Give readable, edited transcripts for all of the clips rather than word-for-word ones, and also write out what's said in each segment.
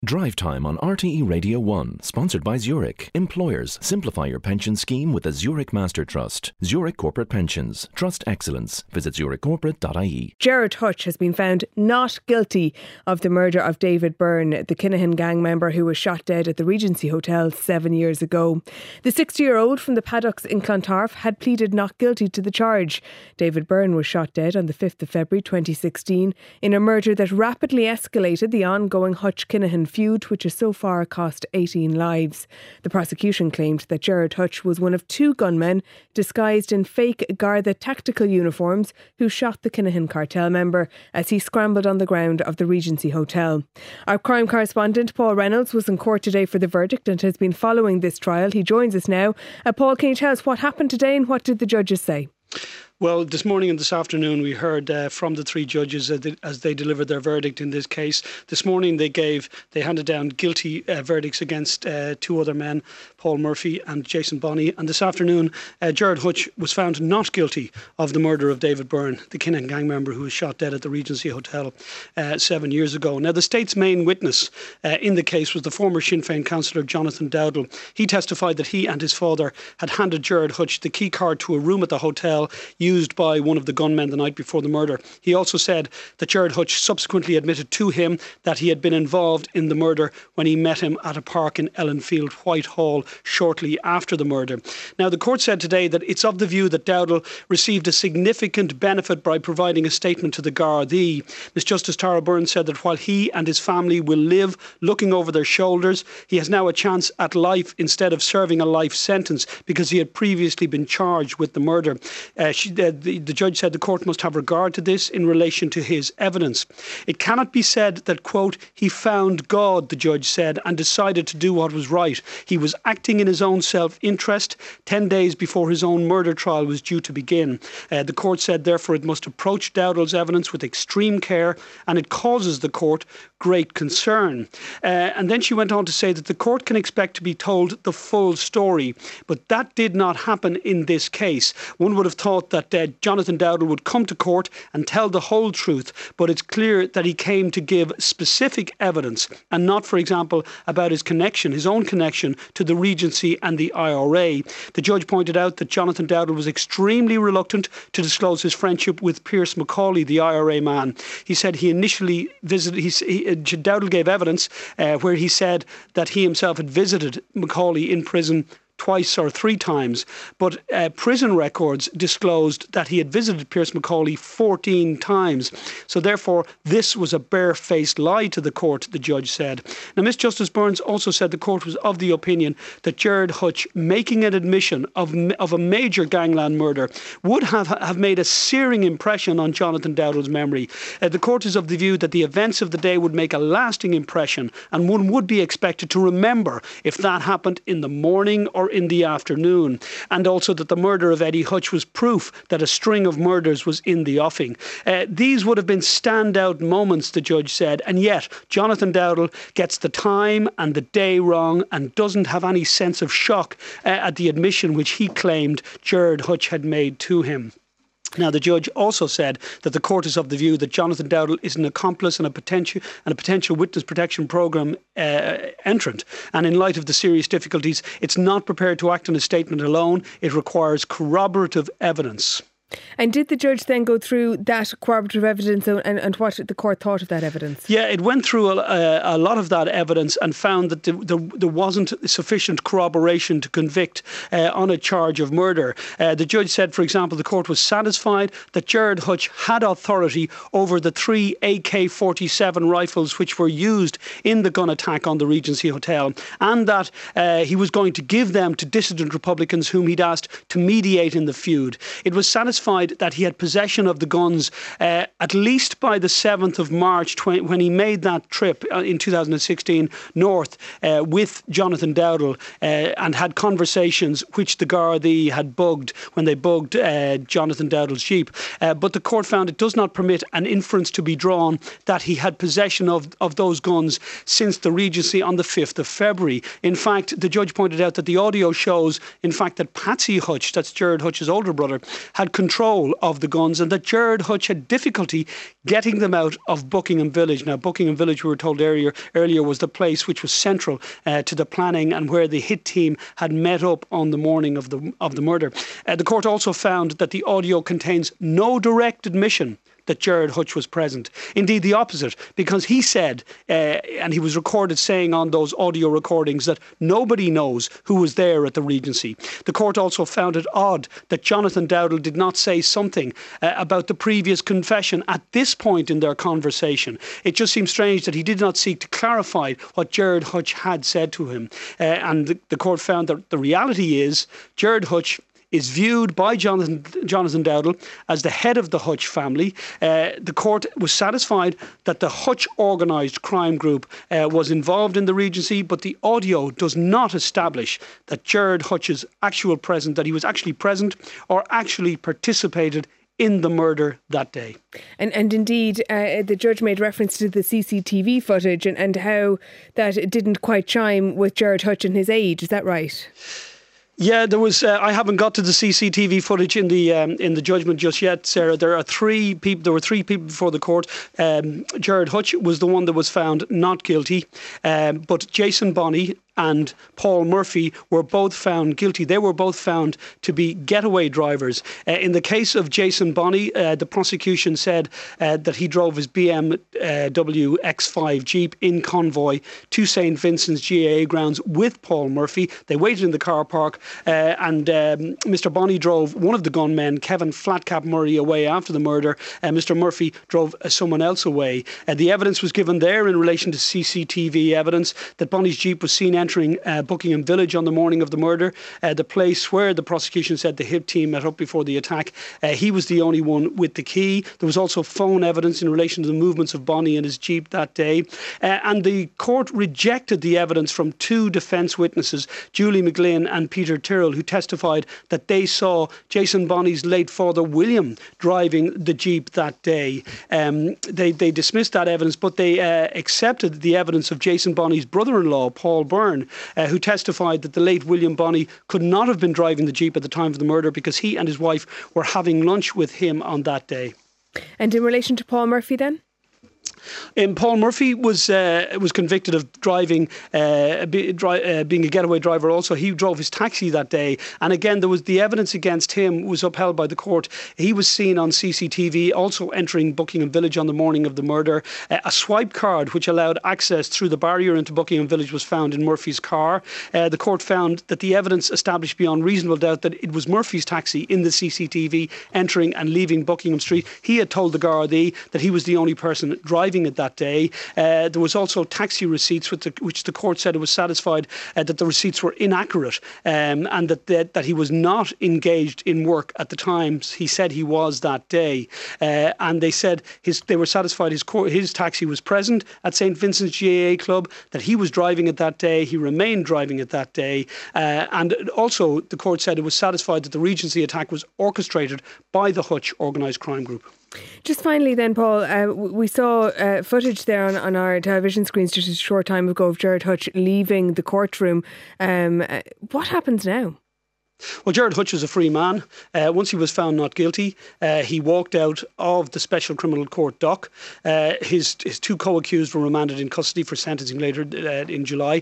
Drive Time on RTE Radio 1, sponsored by Zurich. Employers, simplify your pension scheme with a Zurich Master Trust. Zurich Corporate Pensions. Trust excellence. Visit zurichcorporate.ie. Gerard Hutch has been found not guilty of the murder of David Byrne, the Kinahan gang member who was shot dead at the Regency Hotel 7 years ago. The 60-year-old from the Paddocks in Clontarf had pleaded not guilty to the charge. David Byrne was shot dead on the 5th of February 2016 in a murder that rapidly escalated the ongoing Hutch-Kinahan feud, which has so far cost 18 lives. The prosecution claimed that Gerard Hutch was one of two gunmen disguised in fake Garda tactical uniforms who shot the Kinahan cartel member as he scrambled on the ground of the Regency Hotel. Our crime correspondent Paul Reynolds was in court today for the verdict and has been following this trial. He joins us now. Paul, can you tell us what happened today and what did the judges say? Well, this morning and this afternoon we heard from the three judges as they delivered their verdict in this case. This morning they handed down guilty verdicts against two other men, Paul Murphy and Jason Bonney. And this afternoon, Gerard Hutch was found not guilty of the murder of David Byrne, the Kinahan gang member who was shot dead at the Regency Hotel 7 years ago. Now, the state's main witness in the case was the former Sinn Féin councillor Jonathan Dowdall. He testified that he and his father had handed Gerard Hutch the key card to a room at the hotel used by one of the gunmen the night before the murder. He also said that Gerard Hutch subsequently admitted to him that he had been involved in the murder when he met him at a park in Ellenfield, Whitehall, shortly after the murder. Now, the court said today that it's of the view that Dowdall received a significant benefit by providing a statement to the Gardaí. Miss Justice Tara Byrne said that while he and his family will live looking over their shoulders, he has now a chance at life instead of serving a life sentence because he had previously been charged with the murder. The judge said the court must have regard to this in relation to his evidence. It cannot be said that, quote, he found God, the judge said, and decided to do what was right. He was acting in his own self-interest 10 days before his own murder trial was due to begin. The court said, therefore, it must approach Dowdall's evidence with extreme care and it causes the court great concern. And then she went on to say that the court can expect to be told the full story. But that did not happen in this case. One would have thought that Jonathan Dowdall would come to court and tell the whole truth, but it's clear that he came to give specific evidence and not, for example, about his connection, his own connection to the Regency and the IRA. The judge pointed out that Jonathan Dowdall was extremely reluctant to disclose his friendship with Pierce McCauley, the IRA man. He said he initially visited, Dowdall gave evidence where he said that he himself had visited McCauley in prison twice or three times, but prison records disclosed that he had visited Pierce McCauley 14 times. So therefore, this was a barefaced lie to the court, the judge said. Now, Miss Justice Burns also said the court was of the opinion that Gerard Hutch making an admission of a major gangland murder would have made a searing impression on Jonathan Dowdall's memory. The court is of the view that the events of the day would make a lasting impression and one would be expected to remember if that happened in the morning or in the afternoon, and also that the murder of Eddie Hutch was proof that a string of murders was in the offing. These would have been standout moments, the judge said, and yet Jonathan Dowdall gets the time and the day wrong and doesn't have any sense of shock at the admission which he claimed Gerard Hutch had made to him. Now, the judge also said that the court is of the view that Jonathan Dowdall is an accomplice and a potential witness protection programme entrant. And in light of the serious difficulties, it's not prepared to act on a statement alone. It requires corroborative evidence. And did the judge then go through that corroborative evidence and what the court thought of that evidence? Yeah, it went through a lot of that evidence and found that there wasn't sufficient corroboration to convict on a charge of murder. The judge said, for example, the court was satisfied that Gerard Hutch had authority over the 3 AK-47 rifles which were used in the gun attack on the Regency Hotel, and that he was going to give them to dissident Republicans whom he'd asked to mediate in the feud. It was satisfied that he had possession of the guns at least by the 7th of March when he made that trip in 2016 north with Jonathan Dowdall and had conversations which the Gardaí had bugged when they bugged Jonathan Dowdall's Jeep. But the court found it does not permit an inference to be drawn that he had possession of those guns since the Regency on the 5th of February. In fact, the judge pointed out that the audio shows, in fact, that Patsy Hutch, that's Gerard Hutch's older brother, had control of the guns, and that Gerard Hutch had difficulty getting them out of Buckingham Village. Now, Buckingham Village, we were told earlier was the place which was central to the planning and where the hit team had met up on the morning of the murder. The court also found that the audio contains no direct admission that Gerard Hutch was present. Indeed, the opposite, because he said, and he was recorded saying on those audio recordings, that nobody knows who was there at the Regency. The court also found it odd that Jonathan Dowdall did not say something about the previous confession at this point in their conversation. It just seems strange that he did not seek to clarify what Gerard Hutch had said to him. And the court found that the reality is Gerard Hutch is viewed by Jonathan Dowdall as the head of the Hutch family. The court was satisfied that the Hutch organised crime group was involved in the Regency, but the audio does not establish that Gerard Hutch's that he was actually present or actually participated in the murder that day. And indeed, the judge made reference to the CCTV footage and how that it didn't quite chime with Gerard Hutch and his age. Is that right? Yeah, there was. I haven't got to the CCTV footage in the judgment just yet, Sarah. There were three people before the court. Gerard Hutch was the one that was found not guilty, but Jason Bonney and Paul Murphy were both found guilty. They were both found to be getaway drivers. In the case of Jason Bonney, the prosecution said that he drove his BMW X5 Jeep in convoy to St Vincent's GAA grounds with Paul Murphy. They waited in the car park and Mr Bonney drove one of the gunmen, Kevin Flatcap Murray, away after the murder. Mr Murphy drove someone else away. The evidence was given there in relation to CCTV evidence that Bonney's Jeep was seen entering Buckingham Village on the morning of the murder, the place where the prosecution said the hit team met up before the attack. He was the only one with the key. There was also phone evidence in relation to the movements of Bonney and his Jeep that day. And the court rejected the evidence from two defence witnesses, Julie McGlynn and Peter Tyrrell, who testified that they saw Jason Bonney's late father William driving the Jeep that day. They dismissed that evidence, but they accepted the evidence of Jason Bonney's brother-in-law, Paul Byrne, who testified that the late William Bonney could not have been driving the Jeep at the time of the murder because he and his wife were having lunch with him on that day. And in relation to Paul Murphy then? Paul Murphy was convicted of driving, being a getaway driver also. He drove his taxi that day. And again, there was the evidence against him was upheld by the court. He was seen on CCTV also entering Buckingham Village on the morning of the murder. A swipe card which allowed access through the barrier into Buckingham Village was found in Murphy's car. The court found that the evidence established beyond reasonable doubt that it was Murphy's taxi in the CCTV entering and leaving Buckingham Street. He had told the Gardaí that he was the only person driving it that day. There was also taxi receipts which the court said it was satisfied that the receipts were inaccurate and that he was not engaged in work at the time he said he was that day. And they said they were satisfied his taxi was present at St Vincent's GAA Club, that he was driving it that day, he remained driving it that day. And also the court said it was satisfied that the Regency attack was orchestrated by the Hutch organised crime group. Just finally then, Paul, we saw footage there on our television screens just a short time ago of Gerard Hutch leaving the courtroom. What happens now? Well, Gerard Hutch is a free man. Once he was found not guilty, he walked out of the Special Criminal Court dock. His two co-accused were remanded in custody for sentencing later in July.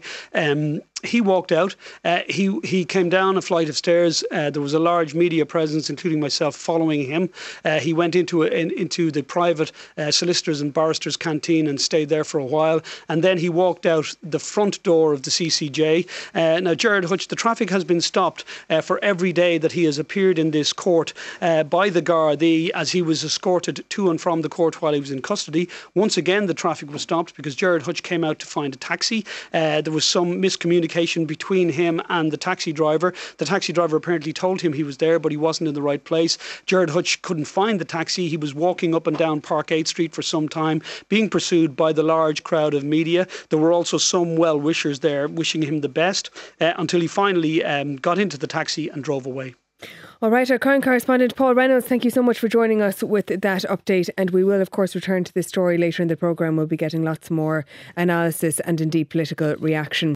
He walked out. He came down a flight of stairs. There was a large media presence, including myself, following him. He went into the private solicitors and barristers' canteen and stayed there for a while. And then he walked out the front door of the CCJ. Now, Gerard Hutch, the traffic has been stopped for every day that he has appeared in this court by the Gardaí as he was escorted to and from the court while he was in custody. Once again, the traffic was stopped because Gerard Hutch came out to find a taxi. There was some miscommunication between him and the taxi driver. The taxi driver apparently told him he was there, but he wasn't in the right place. Gerard Hutch couldn't find the taxi. He was walking up and down Park 8th Street for some time, being pursued by the large crowd of media. There were also some well-wishers there wishing him the best until he finally got into the taxi and drove away. All right, our Crown correspondent Paul Reynolds, thank you so much for joining us with that update, and we will of course return to this story later in the programme. We'll be getting lots more analysis and indeed political reaction.